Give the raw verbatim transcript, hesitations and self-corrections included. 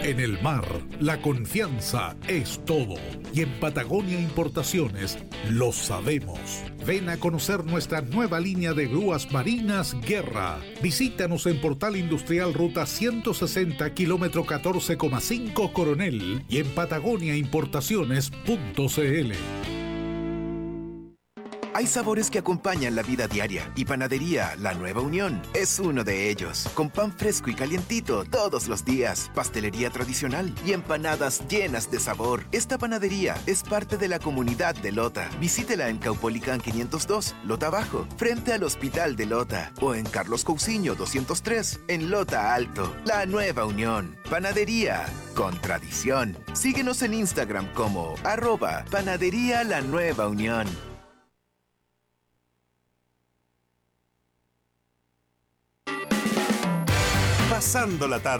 En el mar, la confianza es todo. Y en Patagonia Importaciones lo sabemos. Ven a conocer nuestra nueva línea de grúas marinas Guerra. Visítanos en Portal Industrial Ruta ciento sesenta, kilómetro catorce coma cinco Coronel y en patagonia importaciones punto c l. Hay sabores que acompañan la vida diaria y Panadería La Nueva Unión es uno de ellos. Con pan fresco y calientito todos los días, pastelería tradicional y empanadas llenas de sabor. Esta panadería es parte de la comunidad de Lota. Visítela en Caupolicán quinientos dos, Lota Bajo, frente al Hospital de Lota, o en Carlos Cousiño doscientos tres, en Lota Alto. La Nueva Unión. Panadería con tradición. Síguenos en Instagram como arroba Panadería La Nueva Unión. Pasando la tarde.